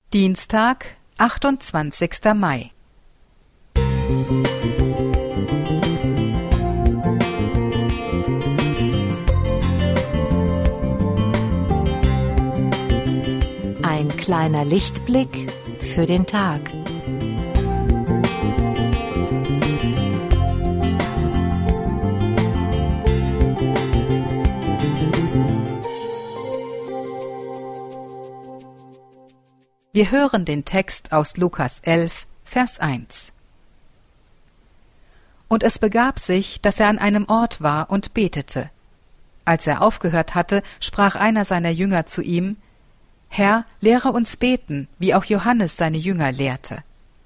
Dienstag, 28. Mai. Ein kleiner Lichtblick für den Tag. Wir hören den Text aus Lukas 11, Vers 1. Und es begab sich, dass er an einem Ort war und betete. Als er aufgehört hatte, sprach einer seiner Jünger zu ihm: Herr, lehre uns beten, wie auch Johannes seine Jünger lehrte.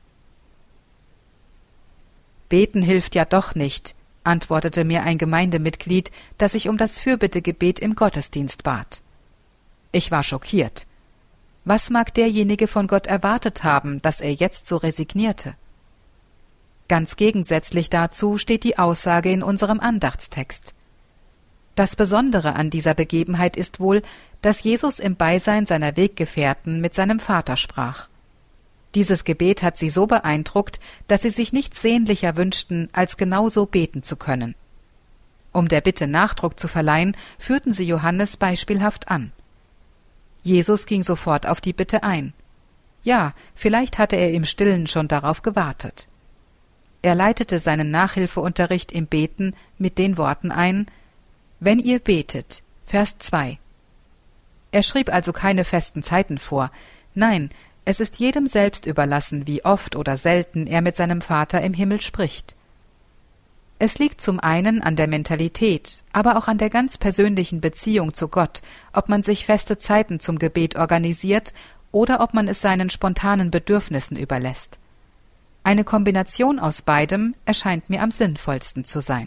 Beten hilft ja doch nicht, antwortete mir ein Gemeindemitglied, das sich um das Fürbittegebet im Gottesdienst bat. Ich war schockiert. Was mag derjenige von Gott erwartet haben, dass er jetzt so resignierte? Ganz gegensätzlich dazu steht die Aussage in unserem Andachtstext. Das Besondere an dieser Begebenheit ist wohl, dass Jesus im Beisein seiner Weggefährten mit seinem Vater sprach. Dieses Gebet hat sie so beeindruckt, dass sie sich nichts sehnlicher wünschten, als genauso beten zu können. Um der Bitte Nachdruck zu verleihen, führten sie Johannes beispielhaft an. Jesus ging sofort auf die Bitte ein. Ja, vielleicht hatte er im Stillen schon darauf gewartet. Er leitete seinen Nachhilfeunterricht im Beten mit den Worten ein: Wenn ihr betet, Vers 2. Er schrieb also keine festen Zeiten vor. Nein, es ist jedem selbst überlassen, wie oft oder selten er mit seinem Vater im Himmel spricht. Es liegt zum einen an der Mentalität, aber auch an der ganz persönlichen Beziehung zu Gott, ob man sich feste Zeiten zum Gebet organisiert oder ob man es seinen spontanen Bedürfnissen überlässt. Eine Kombination aus beidem erscheint mir am sinnvollsten zu sein.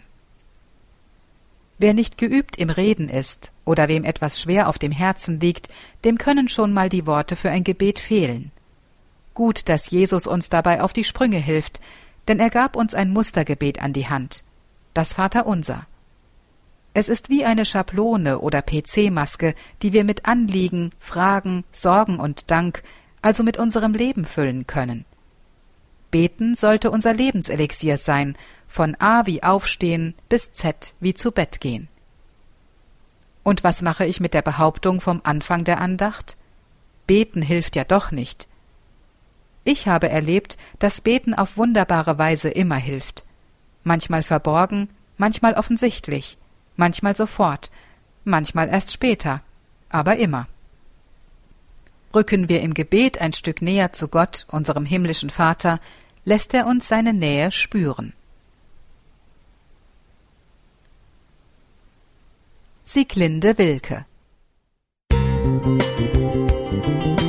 Wer nicht geübt im Reden ist oder wem etwas schwer auf dem Herzen liegt, dem können schon mal die Worte für ein Gebet fehlen. Gut, dass Jesus uns dabei auf die Sprünge hilft, denn er gab uns ein Mustergebet an die Hand, das Vaterunser. Es ist wie eine Schablone oder PC-Maske, die wir mit Anliegen, Fragen, Sorgen und Dank, also mit unserem Leben füllen können. Beten sollte unser Lebenselixier sein, von A wie Aufstehen bis Z wie zu Bett gehen. Und was mache ich mit der Behauptung vom Anfang der Andacht? Beten hilft ja doch nicht. Ich habe erlebt, dass Beten auf wunderbare Weise immer hilft. Manchmal verborgen, manchmal offensichtlich, manchmal sofort, manchmal erst später, aber immer. Rücken wir im Gebet ein Stück näher zu Gott, unserem himmlischen Vater, lässt er uns seine Nähe spüren. Sieglinde Wilke.